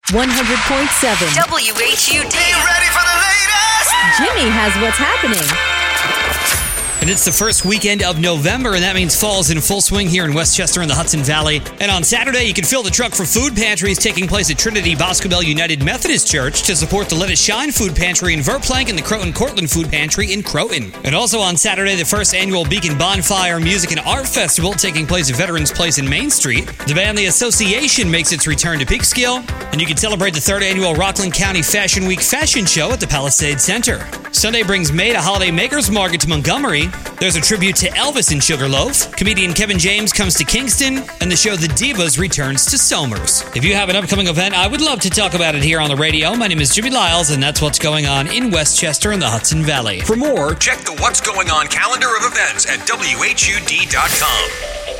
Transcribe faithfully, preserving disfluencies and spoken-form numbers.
one hundred point seven W H U D. Be ready for the latest! Jimmy has what's happening. And it's the first weekend of November, and that means fall's in full swing here in Westchester and the Hudson Valley. And on Saturday, you can fill the truck for food pantries taking place at Trinity Boscobel United Methodist Church to support the Let It Shine Food Pantry in Verplank and the Croton Cortland Food Pantry in Croton. And also on Saturday, the first annual Beacon Bonfire Music and Art Festival taking place at Veterans Place in Main Street. The band The Association makes its return to Peekskill, and you can celebrate the third annual Rockland County Fashion Week Fashion Show at the Palisade Center. Sunday brings May to Holiday Makers Market to Montgomery. There's a tribute to Elvis in Sugarloaf. Comedian Kevin James comes to Kingston, and the show The Divas returns to Somers. If you have an upcoming event, I would love to talk about it here on the radio. My name is Jimmy Lyles, and that's what's going on in Westchester and the Hudson Valley. For more, check the What's Going On calendar of events at W H U D dot com.